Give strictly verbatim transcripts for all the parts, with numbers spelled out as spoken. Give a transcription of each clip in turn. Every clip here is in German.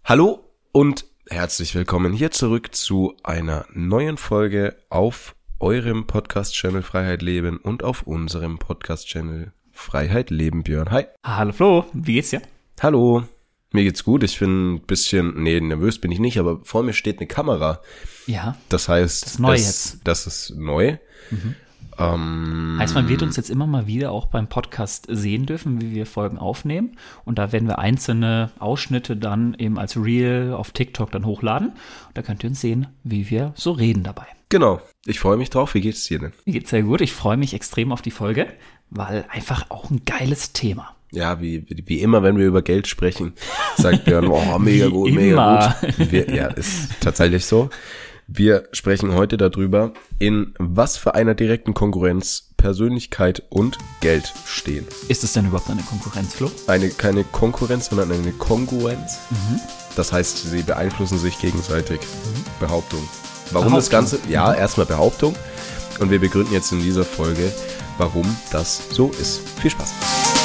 Hallo und herzlich willkommen hier zurück zu einer neuen Folge auf eurem Podcast-Channel Freiheit Leben und auf unserem Podcast-Channel Freiheit Leben. Björn, hi. Hallo Flo, wie geht's dir? Hallo, mir geht's gut. Ich bin ein bisschen, nee, nervös bin ich nicht, aber vor mir steht eine Kamera. Ja. Das heißt, das ist neu das, jetzt. Das ist neu. Mhm. Ähm, heißt, man wird uns jetzt immer mal wieder auch beim Podcast sehen dürfen, wie wir Folgen aufnehmen. Und da werden wir einzelne Ausschnitte dann eben als Reel auf TikTok dann hochladen. Und da könnt ihr uns sehen, wie wir so reden dabei. Genau. Ich freue mich drauf. Wie geht's dir denn? Mir geht's sehr gut. Ich freue mich extrem auf die Folge, weil einfach auch ein geiles Thema. Ja, wie, wie, wie immer, wenn wir über Geld sprechen, sagt Björn, oh, mega Wie gut, immer. mega gut. Wir, ja, ist tatsächlich so. Wir sprechen heute darüber, in was für einer direkten Konkurrenz Persönlichkeit und Geld stehen. Ist es denn überhaupt eine Konkurrenz, Flo? Eine, keine Konkurrenz, sondern eine Kongruenz. Mhm. Das heißt, sie beeinflussen sich gegenseitig. Mhm. Behauptung. Warum Behauptung. das Ganze? Ja, Mhm. erstmal Behauptung. Und wir begründen jetzt in dieser Folge, warum das so ist. Viel Spaß.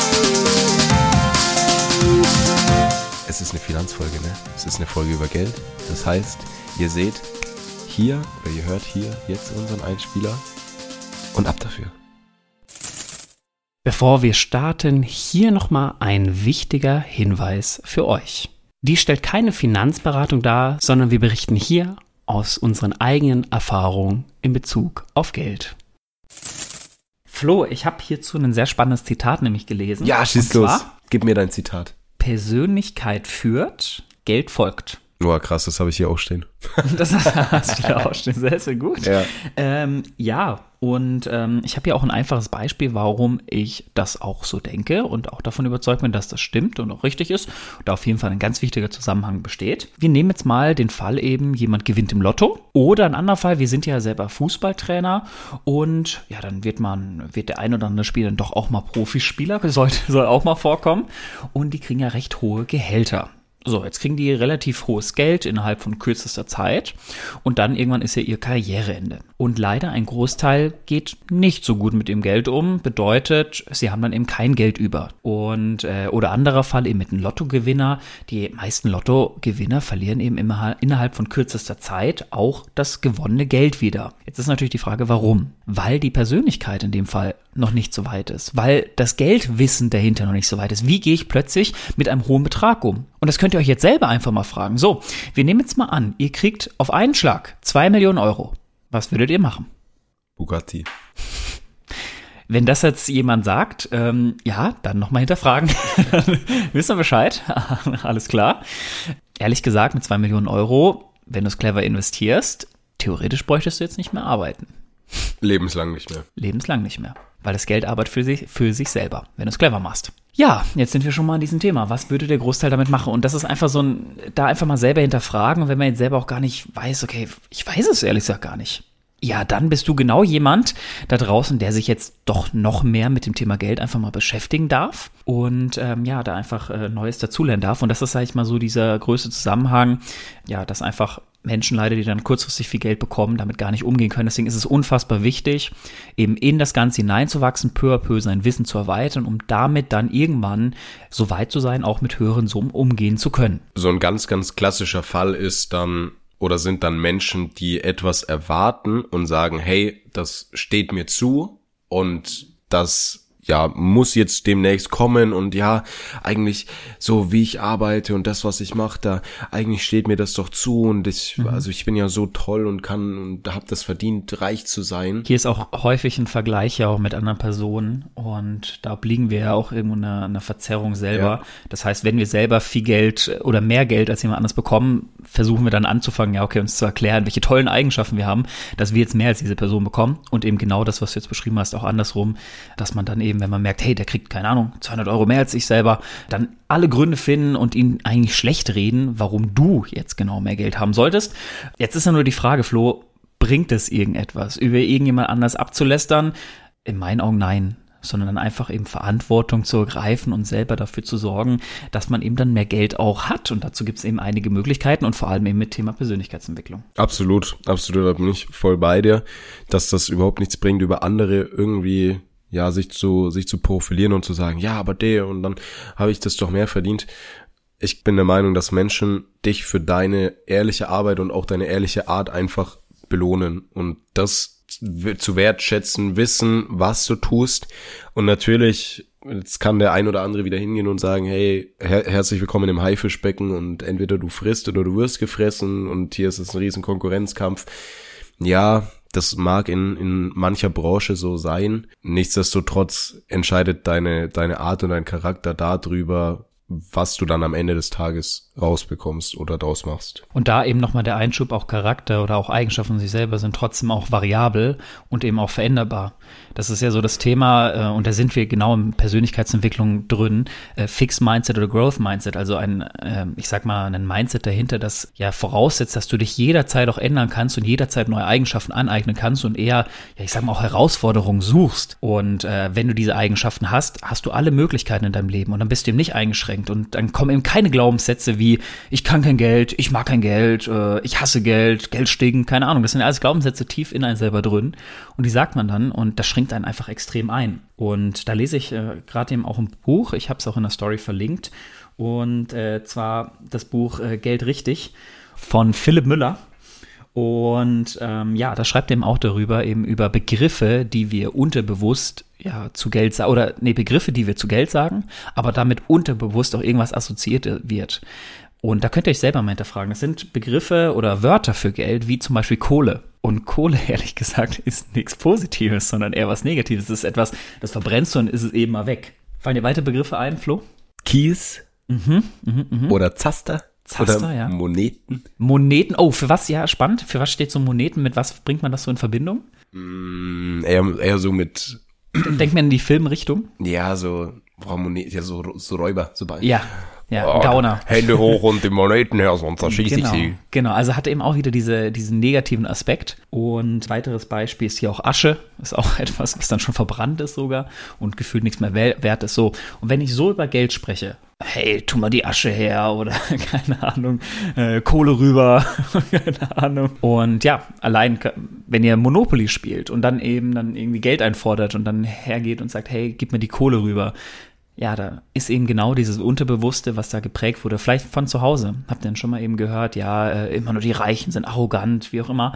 Es ist eine Finanzfolge, ne? Es ist eine Folge über Geld. Das heißt, ihr seht hier, oder ihr hört hier jetzt unseren Einspieler und ab dafür. Bevor wir starten, hier nochmal ein wichtiger Hinweis für euch. Dies stellt keine Finanzberatung dar, sondern wir berichten hier aus unseren eigenen Erfahrungen in Bezug auf Geld. Flo, ich habe hierzu ein sehr spannendes Zitat nämlich gelesen. Ja, schieß Und los. zwar, Gib mir dein Zitat. Persönlichkeit führt, Geld folgt. Boah, krass, das habe ich hier auch stehen. Das hast du da auch stehen, sehr, sehr gut. Ja. Ähm, ja, und ähm, ich habe hier auch ein einfaches Beispiel, warum ich das auch so denke und auch davon überzeugt bin, dass das stimmt und auch richtig ist. Und da auf jeden Fall ein ganz wichtiger Zusammenhang besteht. Wir nehmen jetzt mal den Fall eben, jemand gewinnt im Lotto. Oder ein anderer Fall, wir sind ja selber Fußballtrainer und ja, dann wird man, wird der ein oder andere Spieler dann doch auch mal Profispieler, sollte, soll auch mal vorkommen. Und die kriegen ja recht hohe Gehälter. So, jetzt kriegen die relativ hohes Geld innerhalb von kürzester Zeit und dann irgendwann ist ja ihr Karriereende. Und leider ein Großteil geht nicht so gut mit dem Geld um, bedeutet, sie haben dann eben kein Geld über. Und äh, oder anderer Fall eben mit einem Lottogewinner. Die meisten Lottogewinner verlieren eben immer innerhalb von kürzester Zeit auch das gewonnene Geld wieder. Jetzt ist natürlich die Frage, warum? Weil die Persönlichkeit in dem Fall noch nicht so weit ist, weil das Geldwissen dahinter noch nicht so weit ist. Wie gehe ich plötzlich mit einem hohen Betrag um? Und das könnt ihr euch jetzt selber einfach mal fragen. So, wir nehmen jetzt mal an, ihr kriegt auf einen Schlag zwei Millionen Euro. Was würdet ihr machen? Bugatti. Wenn das jetzt jemand sagt, ähm, ja, dann nochmal hinterfragen. Wissen wir Bescheid? Alles klar. Ehrlich gesagt, mit zwei Millionen Euro, wenn du es clever investierst, theoretisch bräuchtest du jetzt nicht mehr arbeiten. Lebenslang nicht mehr. Lebenslang nicht mehr. Weil das Geld arbeitet für sich, für sich selber, wenn du es clever machst. Ja, jetzt sind wir schon mal an diesem Thema. Was würde der Großteil damit machen? Und das ist einfach so ein, da einfach mal selber hinterfragen. Und wenn man jetzt selber auch gar nicht weiß, okay, ich weiß es ehrlich gesagt gar nicht. Ja, dann bist du genau jemand da draußen, der sich jetzt doch noch mehr mit dem Thema Geld einfach mal beschäftigen darf und ähm, ja, da einfach äh, Neues dazulernen darf. Und das ist, sag ich mal, so dieser größte Zusammenhang, ja, dass einfach Menschen leider, die dann kurzfristig viel Geld bekommen, damit gar nicht umgehen können. Deswegen ist es unfassbar wichtig, eben in das Ganze hineinzuwachsen, peu à peu sein Wissen zu erweitern, um damit dann irgendwann so weit zu sein, auch mit höheren Summen umgehen zu können. So ein ganz, ganz klassischer Fall ist dann, oder sind dann Menschen, die etwas erwarten und sagen, hey, das steht mir zu und das ja, muss jetzt demnächst kommen und ja, eigentlich so wie ich arbeite und das, was ich mache, da eigentlich steht mir das doch zu und ich, mhm. also ich bin ja so toll und kann und habe das verdient, reich zu sein. Hier ist auch häufig ein Vergleich ja auch mit anderen Personen und da obliegen wir ja auch irgendwo einer, einer Verzerrung selber. Ja. Das heißt, wenn wir selber viel Geld oder mehr Geld als jemand anderes bekommen, versuchen wir dann anzufangen, ja, okay, uns zu erklären, welche tollen Eigenschaften wir haben, dass wir jetzt mehr als diese Person bekommen und eben genau das, was du jetzt beschrieben hast, auch andersrum, dass man dann eben, wenn man merkt, hey, der kriegt, keine Ahnung, zweihundert Euro mehr als ich selber, dann alle Gründe finden und ihn eigentlich schlecht reden, warum du jetzt genau mehr Geld haben solltest. Jetzt ist ja nur die Frage, Flo, bringt es irgendetwas, über irgendjemand anders abzulästern? In meinen Augen nein, sondern dann einfach eben Verantwortung zu ergreifen und selber dafür zu sorgen, dass man eben dann mehr Geld auch hat. Und dazu gibt es eben einige Möglichkeiten und vor allem eben mit Thema Persönlichkeitsentwicklung. Absolut, absolut, da bin ich voll bei dir, dass das überhaupt nichts bringt, über andere irgendwie ja sich zu sich zu profilieren und zu sagen, ja, aber der und dann habe ich das doch mehr verdient. Ich bin der Meinung, dass Menschen dich für deine ehrliche Arbeit und auch deine ehrliche Art einfach belohnen und das zu wertschätzen, wissen, was du tust. Und natürlich, jetzt kann der ein oder andere wieder hingehen und sagen, hey, her- herzlich willkommen im Haifischbecken und entweder du frisst oder du wirst gefressen und hier ist es ein riesen Konkurrenzkampf. Ja, das mag in in mancher Branche so sein. Nichtsdestotrotz entscheidet deine deine Art und dein Charakter darüber, was du dann am Ende des Tages rausbekommst oder draus machst. Und da eben nochmal der Einschub, auch Charakter oder auch Eigenschaften von sich selber sind trotzdem auch variabel und eben auch veränderbar. Das ist ja so das Thema, äh, und da sind wir genau in Persönlichkeitsentwicklung drin, äh, Fixed Mindset oder Growth Mindset, also ein, äh, ich sag mal, ein Mindset dahinter, das ja voraussetzt, dass du dich jederzeit auch ändern kannst und jederzeit neue Eigenschaften aneignen kannst und eher, ja, ich sag mal, auch Herausforderungen suchst. Und äh, wenn du diese Eigenschaften hast, hast du alle Möglichkeiten in deinem Leben und dann bist du eben nicht eingeschränkt und dann kommen eben keine Glaubenssätze wie ich kann kein Geld, ich mag kein Geld, äh, ich hasse Geld, Geld stinken, keine Ahnung. Das sind alles Glaubenssätze tief in einem selber drin und die sagt man dann und das schränkt einen einfach extrem ein. Und da lese ich äh, gerade eben auch ein Buch, ich habe es auch in der Story verlinkt und äh, zwar das Buch äh, Geld richtig von Philipp Müller. Und ähm, ja, da schreibt er eben auch darüber, eben über Begriffe, die wir unterbewusst ja zu Geld sagen, oder nee, Begriffe, die wir zu Geld sagen, aber damit unterbewusst auch irgendwas assoziiert wird. Und da könnt ihr euch selber mal hinterfragen. Das sind Begriffe oder Wörter für Geld, wie zum Beispiel Kohle. Und Kohle, ehrlich gesagt, ist nichts Positives, sondern eher was Negatives. Es ist etwas, das verbrennst du und ist es eben mal weg. Fallen dir weitere Begriffe ein, Flo? Kies Mhm, mh, mh. oder Zaster, Zaster, oder ja. Moneten. Moneten, oh, für was, ja, spannend. Für was steht so Moneten? Mit was bringt man das so in Verbindung? Mm, eher, eher so mit, Denkt man in die Filmrichtung? ja, so, boah, Moneten, ja, so, so Räuber, so bei. Ja, ja, Oh, Gauner. Hände hoch und die Moneten her, sonst erschieße ich Genau, sie. genau, also hat eben auch wieder diese, diesen negativen Aspekt. Und weiteres Beispiel ist hier auch Asche. Ist auch etwas, was dann schon verbrannt ist sogar und gefühlt nichts mehr wert ist. So. Und wenn ich so über Geld spreche, hey, tu mal die Asche her oder keine Ahnung, äh, Kohle rüber, keine Ahnung. Und ja, allein, wenn ihr Monopoly spielt und dann eben dann irgendwie Geld einfordert und dann hergeht und sagt, hey, gib mir die Kohle rüber. Ja, da ist eben genau dieses Unterbewusste, was da geprägt wurde. Vielleicht von zu Hause. Habt ihr denn schon mal eben gehört, ja, äh, immer nur die Reichen sind arrogant, wie auch immer.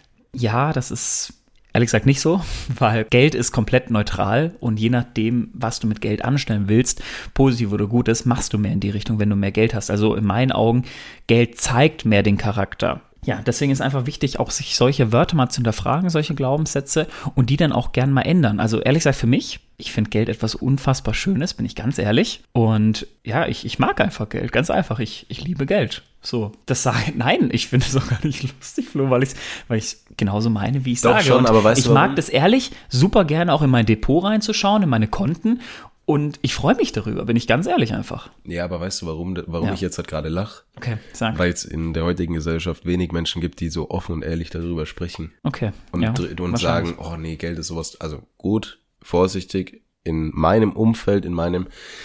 Ja, das ist ehrlich gesagt nicht so, weil Geld ist komplett neutral und je nachdem, was du mit Geld anstellen willst, positiv oder gut ist, machst du mehr in die Richtung, wenn du mehr Geld hast. Also in meinen Augen, Geld zeigt mehr den Charakter. Ja, deswegen ist einfach wichtig, auch sich solche Wörter mal zu hinterfragen, solche Glaubenssätze und die dann auch gern mal ändern. Also ehrlich gesagt für mich, ich finde Geld etwas unfassbar Schönes, bin ich ganz ehrlich. Und ja, ich, ich mag einfach Geld, ganz einfach. Ich, ich liebe Geld. So, das sage nein, ich finde es auch gar nicht lustig, Flo, weil ich weil ich genauso meine, wie ich Doch sage. schon, und aber weißt ich du, warum? mag das ehrlich super gerne auch in mein Depot reinzuschauen, in meine Konten. Und ich freue mich darüber, bin ich ganz ehrlich einfach. Ja, aber weißt du, warum, warum Ja. ich jetzt halt gerade lach? Okay, sag. Weil es in der heutigen Gesellschaft wenig Menschen gibt, die so offen und ehrlich darüber sprechen. Okay. Und, ja, dr- und wahrscheinlich. sagen, oh nee, Geld ist sowas, also gut, vorsichtig, in meinem Umfeld, in meinem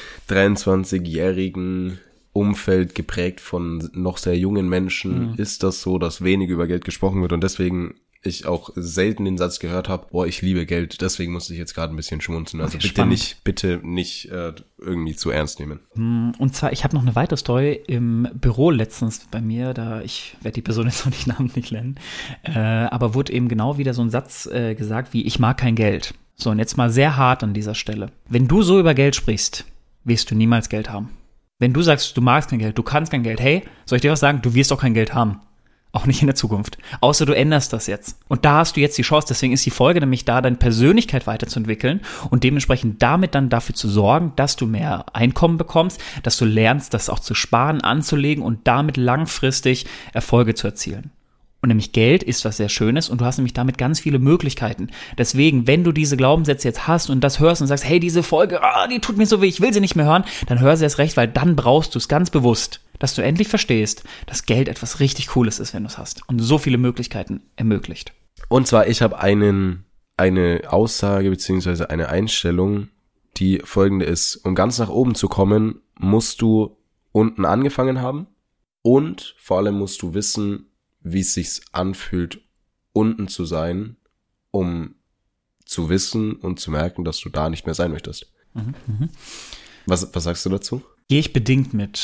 dreiundzwanzigjährigen Umfeld, geprägt von noch sehr jungen Menschen, Mhm. ist das so, dass wenig über Geld gesprochen wird und deswegen ich auch selten den Satz gehört habe, boah, ich liebe Geld, deswegen musste ich jetzt gerade ein bisschen schmunzeln. Also Okay, bitte spannend. nicht, bitte nicht äh, irgendwie zu ernst nehmen. Und zwar, ich habe noch eine weitere Story im Büro letztens bei mir, da ich werde die Person jetzt noch nicht namentlich nennen, äh, aber wurde eben genau wieder so ein Satz äh, gesagt wie, ich mag kein Geld. So, und jetzt mal sehr hart an dieser Stelle. Wenn du so über Geld sprichst, wirst du niemals Geld haben. Wenn du sagst, du magst kein Geld, du kannst kein Geld, hey, soll ich dir was sagen, du wirst auch kein Geld haben. Auch nicht in der Zukunft. Außer du änderst das jetzt. Und da hast du jetzt die Chance. Deswegen ist die Folge nämlich da, deine Persönlichkeit weiterzuentwickeln und dementsprechend damit dann dafür zu sorgen, dass du mehr Einkommen bekommst, dass du lernst, das auch zu sparen, anzulegen und damit langfristig Erfolge zu erzielen. Und nämlich Geld ist was sehr Schönes und du hast nämlich damit ganz viele Möglichkeiten. Deswegen, wenn du diese Glaubenssätze jetzt hast und das hörst und sagst, hey, diese Folge, ah, die tut mir so weh, ich will sie nicht mehr hören, dann hör sie erst recht, weil dann brauchst du es ganz bewusst, dass du endlich verstehst, dass Geld etwas richtig Cooles ist, wenn du es hast und so viele Möglichkeiten ermöglicht. Und zwar, ich habe einen eine Aussage beziehungsweise eine Einstellung, die folgende ist: Um ganz nach oben zu kommen, musst du unten angefangen haben und vor allem musst du wissen, wie es sich anfühlt, unten zu sein, um zu wissen und zu merken, dass du da nicht mehr sein möchtest. Mhm, mhm. Was, was sagst du dazu? Gehe ich bedingt mit.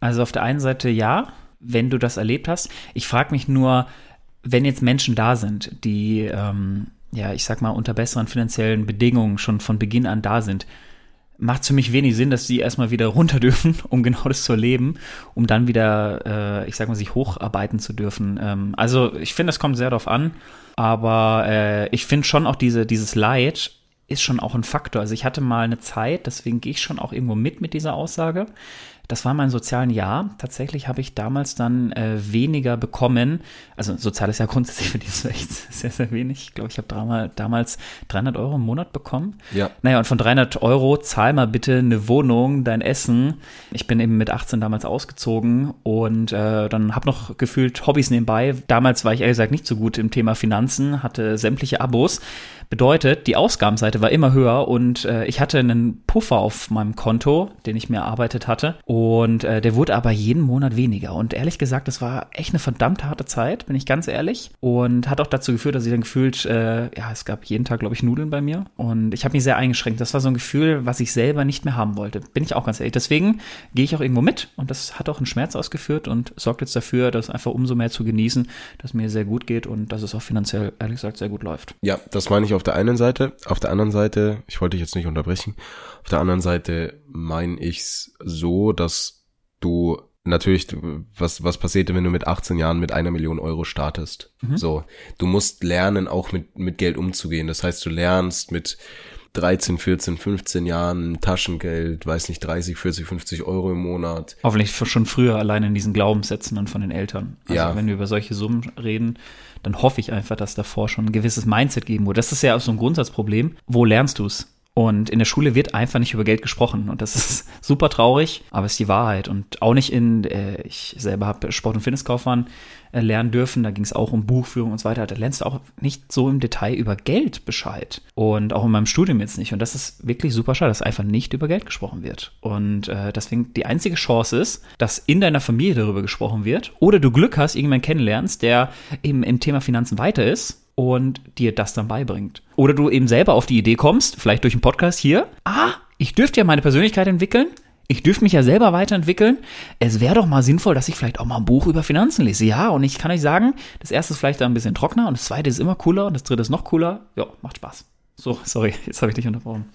Also auf der einen Seite ja, wenn du das erlebt hast. Ich frage mich nur, wenn jetzt Menschen da sind, die, ähm, ja, ich sag mal, unter besseren finanziellen Bedingungen schon von Beginn an da sind, macht es für mich wenig Sinn, dass sie erstmal wieder runter dürfen, um genau das zu erleben, um dann wieder, äh, ich sag mal, sich hocharbeiten zu dürfen. Ähm, also ich finde, das kommt sehr darauf an, aber äh, ich finde schon auch diese, dieses Leid ist schon auch ein Faktor. Also ich hatte mal eine Zeit, deswegen gehe ich schon auch irgendwo mit mit dieser Aussage. Das war mein sozialen Jahr. Tatsächlich habe ich damals dann äh, weniger bekommen. Also soziales Jahr grundsätzlich für die ist echt sehr, sehr wenig. Ich glaube, ich habe dreimal, damals dreihundert Euro im Monat bekommen. Ja. Naja, und von dreihundert Euro zahl mal bitte eine Wohnung, dein Essen. Ich bin eben mit achtzehn damals ausgezogen und äh, dann habe noch gefühlt Hobbys nebenbei. Damals war ich ehrlich gesagt nicht so gut im Thema Finanzen, hatte sämtliche Abos. Bedeutet, die Ausgabenseite war immer höher und äh, ich hatte einen Puffer auf meinem Konto, den ich mir erarbeitet hatte und äh, der wurde aber jeden Monat weniger und ehrlich gesagt, das war echt eine verdammt harte Zeit, bin ich ganz ehrlich und hat auch dazu geführt, dass ich dann gefühlt, äh, ja, es gab jeden Tag, glaube ich, Nudeln bei mir und ich habe mich sehr eingeschränkt. Das war so ein Gefühl, was ich selber nicht mehr haben wollte, bin ich auch ganz ehrlich. Deswegen gehe ich auch irgendwo mit und das hat auch einen Schmerz ausgeführt und sorgt jetzt dafür, dass einfach umso mehr zu genießen, dass mir sehr gut geht und dass es auch finanziell, ehrlich gesagt, sehr gut läuft. Ja, das meine ich auf der einen Seite. Auf der anderen Seite, ich wollte dich jetzt nicht unterbrechen, auf der anderen Seite meine ich's so, dass du natürlich, was was passiert, wenn du mit achtzehn Jahren mit einer Million Euro startest? Mhm. So, du musst lernen, auch mit mit Geld umzugehen. Das heißt, du lernst mit dreizehn, vierzehn, fünfzehn Jahren Taschengeld, weiß nicht, dreißig, vierzig, fünfzig Euro im Monat. Hoffentlich schon früher allein in diesen Glaubenssätzen dann von den Eltern. Also ja. Wenn wir über solche Summen reden, dann hoffe ich einfach, dass davor schon ein gewisses Mindset geben wurde. Das ist ja auch so ein Grundsatzproblem. Wo lernst du es? Und in der Schule wird einfach nicht über Geld gesprochen. Und das ist super traurig, aber es ist die Wahrheit. Und auch nicht in, äh, ich selber habe Sport- und Fitnesskaufmann äh, lernen dürfen. Da ging es auch um Buchführung und so weiter. Da lernst du auch nicht so im Detail über Geld Bescheid. Und auch in meinem Studium jetzt nicht. Und das ist wirklich super schade, dass einfach nicht über Geld gesprochen wird. Und äh, deswegen die einzige Chance ist, dass in deiner Familie darüber gesprochen wird. Oder du Glück hast, irgendjemanden kennenlernst, der eben im Thema Finanzen weiter ist und dir das dann beibringt. Oder du eben selber auf die Idee kommst, vielleicht durch einen Podcast hier, ah, ich dürfte ja meine Persönlichkeit entwickeln, ich dürfte mich ja selber weiterentwickeln, es wäre doch mal sinnvoll, dass ich vielleicht auch mal ein Buch über Finanzen lese. Ja, und ich kann euch sagen, das erste ist vielleicht ein bisschen trockener und das zweite ist immer cooler und das dritte ist noch cooler. Ja, macht Spaß. So, sorry, jetzt habe ich dich unterbrochen.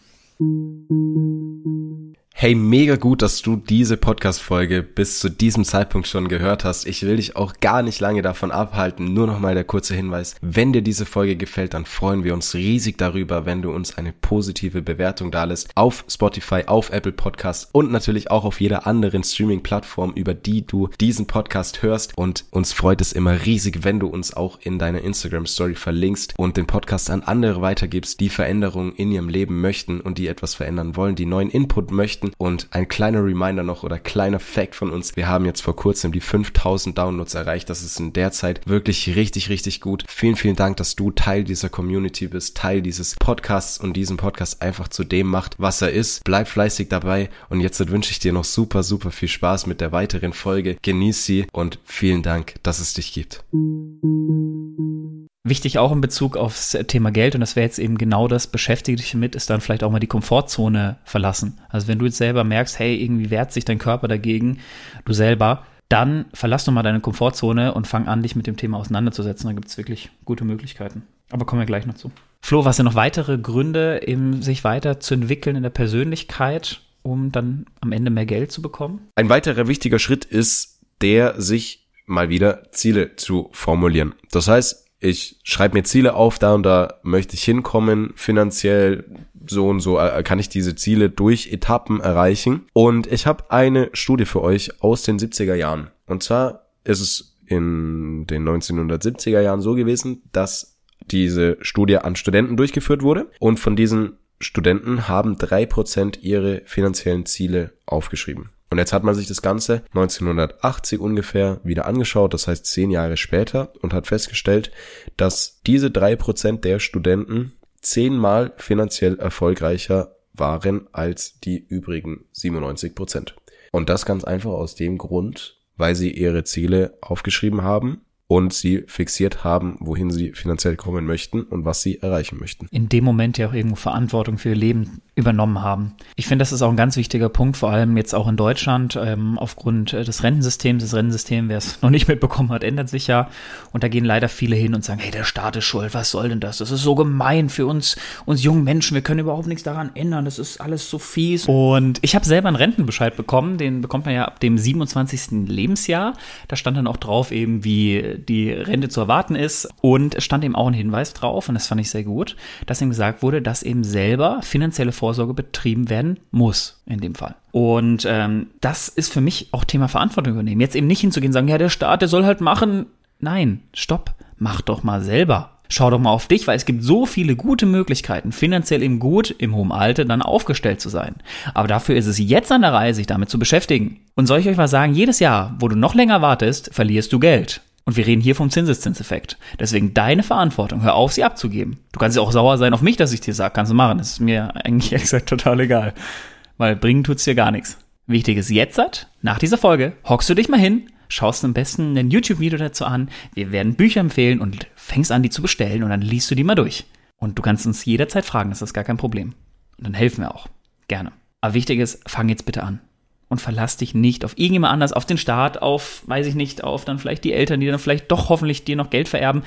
Hey, mega gut, dass du diese Podcast-Folge bis zu diesem Zeitpunkt schon gehört hast. Ich will dich auch gar nicht lange davon abhalten. Nur nochmal der kurze Hinweis. Wenn dir diese Folge gefällt, dann freuen wir uns riesig darüber, wenn du uns eine positive Bewertung dalässt auf Spotify, auf Apple Podcasts und natürlich auch auf jeder anderen Streaming-Plattform, über die du diesen Podcast hörst. Und uns freut es immer riesig, wenn du uns auch in deiner Instagram-Story verlinkst und den Podcast an andere weitergibst, die Veränderungen in ihrem Leben möchten und die etwas verändern wollen, die neuen Input möchten. Und ein kleiner Reminder noch oder kleiner Fact von uns. Wir haben jetzt vor kurzem die fünftausend Downloads erreicht. Das ist in der Zeit wirklich richtig, richtig gut. Vielen, vielen Dank, dass du Teil dieser Community bist, Teil dieses Podcasts und diesen Podcast einfach zu dem macht, was er ist. Bleib fleißig dabei und jetzt wünsche ich dir noch super, super viel Spaß mit der weiteren Folge. Genieß sie und vielen Dank, dass es dich gibt. Wichtig auch in Bezug aufs Thema Geld, und das wäre jetzt eben genau das, beschäftige dich mit, ist dann vielleicht auch mal die Komfortzone verlassen. Also wenn du jetzt selber merkst, hey, irgendwie wehrt sich dein Körper dagegen, du selber, dann verlass doch mal deine Komfortzone und fang an, dich mit dem Thema auseinanderzusetzen. Da gibt es wirklich gute Möglichkeiten. Aber kommen wir gleich noch zu. Flo, was sind noch weitere Gründe, eben sich weiterzuentwickeln in der Persönlichkeit, um dann am Ende mehr Geld zu bekommen? Ein weiterer wichtiger Schritt ist der, sich mal wieder Ziele zu formulieren. Das heißt, ich schreibe mir Ziele auf, da und da möchte ich hinkommen, finanziell so und so kann ich diese Ziele durch Etappen erreichen. Und ich habe eine Studie für euch aus den siebziger Jahren. Und zwar ist es in den neunzehnhundertsiebziger Jahren so gewesen, dass diese Studie an Studenten durchgeführt wurde. Und von diesen Studenten haben drei Prozent ihre finanziellen Ziele aufgeschrieben. Und jetzt hat man sich das Ganze neunzehnhundertachtzig ungefähr wieder angeschaut, das heißt zehn Jahre später, und hat festgestellt, dass diese drei Prozent der Studenten zehnmal finanziell erfolgreicher waren als die übrigen siebenundneunzig Prozent. Und das ganz einfach aus dem Grund, weil sie ihre Ziele aufgeschrieben haben und sie fixiert haben, wohin sie finanziell kommen möchten und was sie erreichen möchten. In dem Moment ja auch irgendwo Verantwortung für ihr Leben übernommen haben. Ich finde, das ist auch ein ganz wichtiger Punkt, vor allem jetzt auch in Deutschland, ähm, aufgrund äh, des Rentensystems. Das Rentensystem, wer es noch nicht mitbekommen hat, ändert sich ja. Und da gehen leider viele hin und sagen, hey, der Staat ist schuld, was soll denn das? Das ist so gemein für uns, uns jungen Menschen, wir können überhaupt nichts daran ändern, das ist alles so fies. Und ich habe selber einen Rentenbescheid bekommen, den bekommt man ja ab dem siebenundzwanzigsten Lebensjahr. Da stand dann auch drauf eben, wie die Rente zu erwarten ist, und es stand eben auch ein Hinweis drauf, und das fand ich sehr gut, dass ihm gesagt wurde, dass eben selber finanzielle Vorsorge betrieben werden muss, in dem Fall. Und ähm, das ist für mich auch Thema Verantwortung übernehmen. Jetzt eben nicht hinzugehen und sagen, ja, der Staat, der soll halt machen. Nein, stopp, mach doch mal selber. Schau doch mal auf dich, weil es gibt so viele gute Möglichkeiten, finanziell eben gut im hohen Alter dann aufgestellt zu sein. Aber dafür ist es jetzt an der Reihe, sich damit zu beschäftigen. Und soll ich euch was sagen, jedes Jahr, wo du noch länger wartest, verlierst du Geld. Und wir reden hier vom Zinseszinseffekt. Deswegen deine Verantwortung, hör auf, sie abzugeben. Du kannst ja auch sauer sein auf mich, dass ich dir sage, kannst du machen. Das ist mir eigentlich ehrlich gesagt total egal. Weil bringen tut's dir gar nichts. Wichtig ist jetzt, nach dieser Folge, hockst du dich mal hin, schaust am besten ein YouTube-Video dazu an, wir werden Bücher empfehlen und fängst an, die zu bestellen, und dann liest du die mal durch. Und du kannst uns jederzeit fragen, das ist gar kein Problem. Und dann helfen wir auch. Gerne. Aber wichtig ist, fang jetzt bitte an. Und verlass dich nicht auf irgendjemand anders, auf den Staat, auf, weiß ich nicht, auf dann vielleicht die Eltern, die dann vielleicht doch hoffentlich dir noch Geld vererben.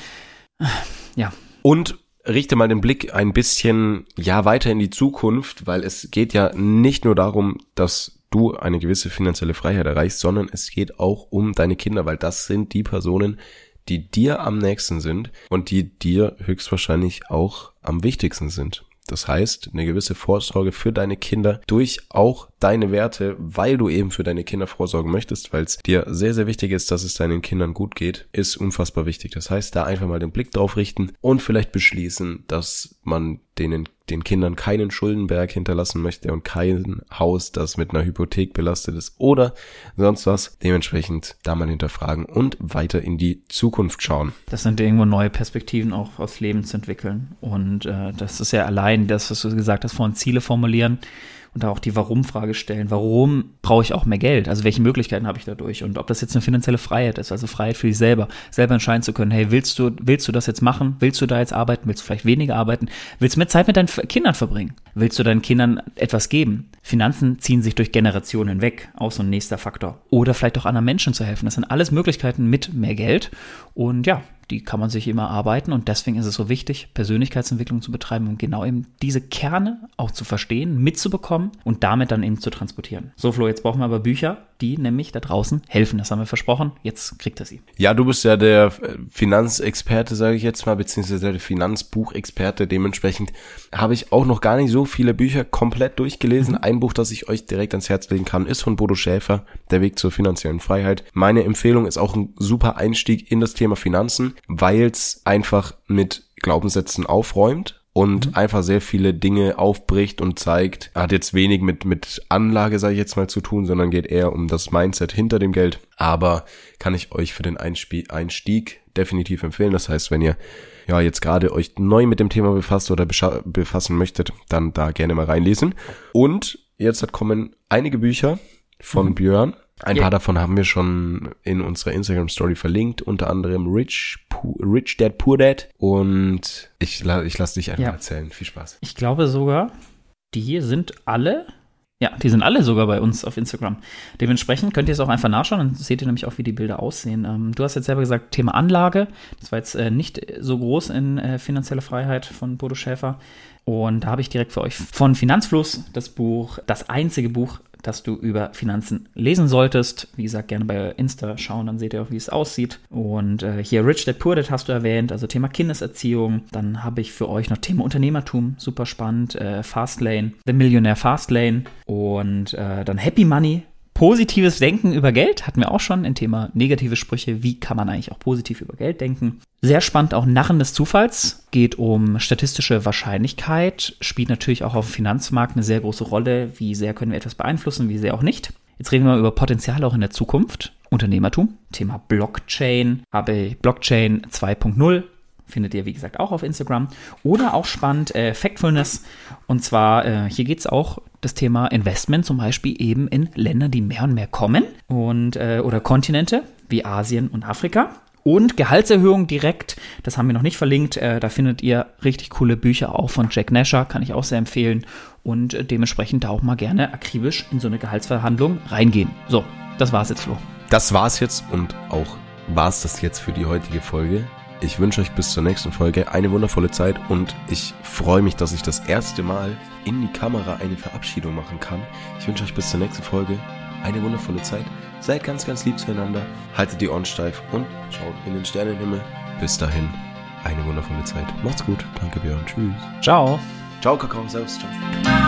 Ja. Und richte mal den Blick ein bisschen, ja, weiter in die Zukunft, weil es geht ja nicht nur darum, dass du eine gewisse finanzielle Freiheit erreichst, sondern es geht auch um deine Kinder, weil das sind die Personen, die dir am nächsten sind und die dir höchstwahrscheinlich auch am wichtigsten sind. Das heißt, eine gewisse Vorsorge für deine Kinder durch auch deine Werte, weil du eben für deine Kinder vorsorgen möchtest, weil es dir sehr, sehr wichtig ist, dass es deinen Kindern gut geht, ist unfassbar wichtig. Das heißt, da einfach mal den Blick drauf richten und vielleicht beschließen, dass man denen, den Kindern keinen Schuldenberg hinterlassen möchte und kein Haus, das mit einer Hypothek belastet ist oder sonst was. Dementsprechend da mal hinterfragen und weiter in die Zukunft schauen. Das sind irgendwo neue Perspektiven auch aufs Leben zu entwickeln. Und äh, das ist ja allein das, was du gesagt hast, vorhin Ziele formulieren und da auch die Warum-Frage stellen. Warum brauche ich auch mehr Geld? Also welche Möglichkeiten habe ich dadurch? Und ob das jetzt eine finanzielle Freiheit ist, also Freiheit für dich selber, selber entscheiden zu können, hey, willst du, willst du das jetzt machen? Willst du da jetzt arbeiten? Willst du vielleicht weniger arbeiten? Willst du mehr Zeit mit deinen Kindern verbringen? Willst du deinen Kindern etwas geben? Finanzen ziehen sich durch Generationen hinweg, auch so ein nächster Faktor. Oder vielleicht auch anderen Menschen zu helfen. Das sind alles Möglichkeiten mit mehr Geld. Und ja, die kann man sich immer arbeiten, und deswegen ist es so wichtig, Persönlichkeitsentwicklung zu betreiben, um genau eben diese Kerne auch zu verstehen, mitzubekommen und damit dann eben zu transportieren. So, Flo, jetzt brauchen wir aber Bücher, die nämlich da draußen helfen. Das haben wir versprochen. Jetzt kriegt er sie. Ja, du bist ja der Finanzexperte, sage ich jetzt mal, beziehungsweise der Finanzbuchexperte. Dementsprechend habe ich auch noch gar nicht so viele Bücher komplett durchgelesen. Mhm. Ein Buch, das ich euch direkt ans Herz legen kann, ist von Bodo Schäfer, Der Weg zur finanziellen Freiheit. Meine Empfehlung ist auch ein super Einstieg in das Thema Finanzen, weil es einfach mit Glaubenssätzen aufräumt und mhm. einfach sehr viele Dinge aufbricht und zeigt. Hat jetzt wenig mit mit Anlage, sage ich jetzt mal, zu tun, sondern geht eher um das Mindset hinter dem Geld. Aber kann ich euch für den Einspie- Einstieg definitiv empfehlen. Das heißt, wenn ihr ja jetzt gerade euch neu mit dem Thema befasst oder bescha- befassen möchtet, dann da gerne mal reinlesen. Und jetzt kommen einige Bücher von mhm. Björn. Ein yeah. paar davon haben wir schon in unserer Instagram-Story verlinkt, unter anderem Rich, Pu- Rich Dad, Poor Dad. Und ich, ich lasse dich einfach ja. erzählen. Viel Spaß. Ich glaube sogar, die sind alle, ja, die sind alle sogar bei uns auf Instagram. Dementsprechend könnt ihr es auch einfach nachschauen, dann seht ihr nämlich auch, wie die Bilder aussehen. Ähm, du hast jetzt selber gesagt, Thema Anlage. Das war jetzt äh, nicht so groß in äh, finanzielle Freiheit von Bodo Schäfer. Und da habe ich direkt für euch von Finanzfluss das Buch, das einzige Buch, das du über Finanzen lesen solltest. Wie gesagt, gerne bei Insta schauen, dann seht ihr auch, wie es aussieht. Und äh, hier Rich Dad Poor Dad hast du erwähnt, also Thema Kindeserziehung. Dann habe ich für euch noch Thema Unternehmertum, super spannend, äh, Fastlane, The Millionaire Fastlane und äh, dann Happy Money. Positives Denken über Geld hatten wir auch schon im Thema negative Sprüche. Wie kann man eigentlich auch positiv über Geld denken? Sehr spannend auch Narren des Zufalls. Geht um statistische Wahrscheinlichkeit. Spielt natürlich auch auf dem Finanzmarkt eine sehr große Rolle. Wie sehr können wir etwas beeinflussen, wie sehr auch nicht. Jetzt reden wir über Potenzial auch in der Zukunft. Unternehmertum. Thema Blockchain. Habe ich Blockchain zwei Punkt null. Findet ihr, wie gesagt, auch auf Instagram. Oder auch spannend, äh, Factfulness. Und zwar, äh, hier geht es auch das Thema Investment, zum Beispiel eben in Länder, die mehr und mehr kommen. Und, äh, oder Kontinente, wie Asien und Afrika. Und Gehaltserhöhung direkt, das haben wir noch nicht verlinkt. Äh, da findet ihr richtig coole Bücher auch von Jack Nasher, kann ich auch sehr empfehlen. Und äh, dementsprechend da auch mal gerne akribisch in so eine Gehaltsverhandlung reingehen. So, das war's jetzt, Flo. Das war's jetzt und auch war's das jetzt für die heutige Folge. Ich wünsche euch bis zur nächsten Folge eine wundervolle Zeit und ich freue mich, dass ich das erste Mal in die Kamera eine Verabschiedung machen kann. Ich wünsche euch bis zur nächsten Folge eine wundervolle Zeit. Seid ganz, ganz lieb zueinander, haltet die Ohren steif und schaut in den Sternenhimmel. Bis dahin, eine wundervolle Zeit. Macht's gut. Danke, Björn. Tschüss. Ciao. Ciao, Kakao. Servus. Ciao.